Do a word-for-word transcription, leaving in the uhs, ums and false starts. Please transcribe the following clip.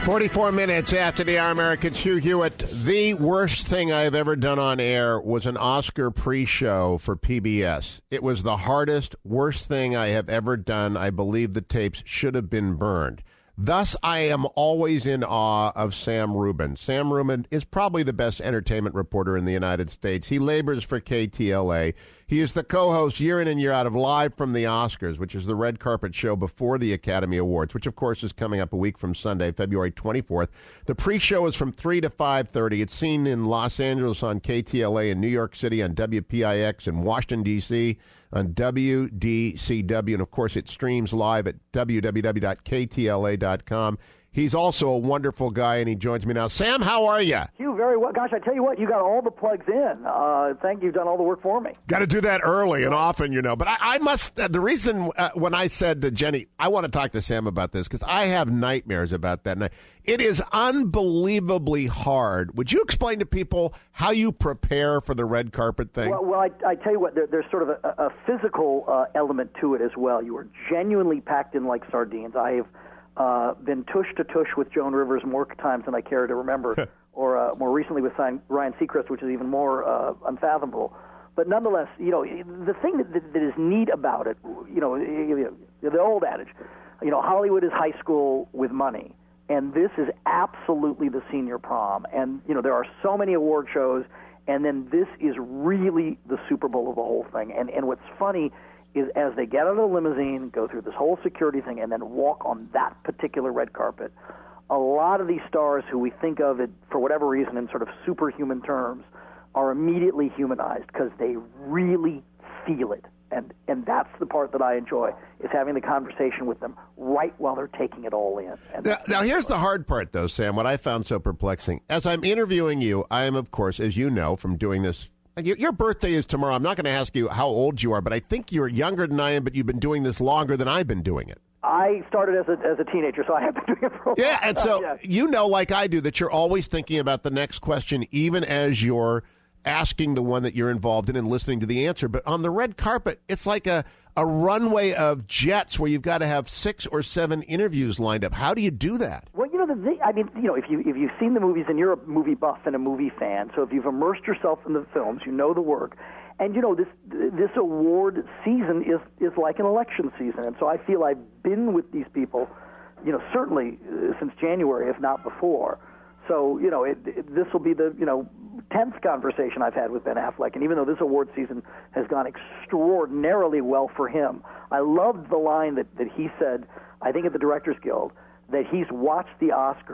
forty-four minutes after the hour, Americans. Hugh Hewitt. The worst thing I have ever done on air was an Oscar pre-show for P B S. It was the hardest, worst thing I have ever done. I believe the tapes should have been burned. Thus, I am always in awe of Sam Rubin. Sam Rubin is probably the best entertainment reporter in the United States. He labors for K T L A. He is the co-host year in and year out of Live from the Oscars, which is the red carpet show before the Academy Awards, which, of course, is coming up a week from Sunday, February twenty-fourth. The pre-show is from three to five thirty. It's seen in Los Angeles on K T L A, in New York City on W P I X, in Washington, D C on W D C W. And, of course, it streams live at w w w dot k t l a dot com. He's also a wonderful guy, and he joins me now. Sam, how are you? Hugh, very well. Gosh, I tell you what, you got all the plugs in. Uh, thank you. You've done all the work for me. Got to do that early and often, you know. But I, I must, uh, the reason uh, when I said to Jenny, I want to talk to Sam about this, because I have nightmares about that night. It is unbelievably hard. Would you explain to people how you prepare for the red carpet thing? Well, well I, I tell you what, there, there's sort of a, a physical uh, element to it as well. You are genuinely packed in like sardines. I have Uh, been tush to tush with Joan Rivers more times than I care to remember, or uh, more recently with Ryan Seacrest, which is even more uh, unfathomable. But nonetheless, you know, the thing that, that, that is neat about it, you know, the old adage, you know, Hollywood is high school with money, and this is absolutely the senior prom. And, you know, there are so many award shows, and then this is really the Super Bowl of the whole thing. And, and what's funny is as they get out of the limousine, go through this whole security thing, and then walk on that particular red carpet, a lot of these stars who we think of it, for whatever reason, in sort of superhuman terms, are immediately humanized because they really feel it. And and that's the part that I enjoy, is having the conversation with them right while they're taking it all in. And now, now, here's the hard part, though, Sam, what I found so perplexing. As I'm interviewing you, I am, of course, as you know from doing this, your birthday is tomorrow. I'm not going to ask you how old you are, but I think you're younger than I am, but you've been doing this longer than I've been doing it. I started as a, as a teenager, so I have been doing it for a while. Yeah, and so yeah. You know, like I do, that you're always thinking about the next question, even as you're asking the one that you're involved in and listening to the answer. But on the red carpet, it's like a, a runway of jets where you've got to have six or seven interviews lined up. How do you do that? Well, you know, the thing, I mean, you know, if you if you've seen the movies and you're a movie buff and a movie fan, so if you've immersed yourself in the films, you know the work. And you know, this this award season is is like an election season, and so I feel I've been with these people, you know, certainly uh, since January, if not before. So you know, it, it, this will be the you know tenth conversation I've had with Ben Affleck, and even though this award season has gone extraordinarily well for him, I loved the line that, that he said, I think at the Directors Guild, that he's watched the Oscars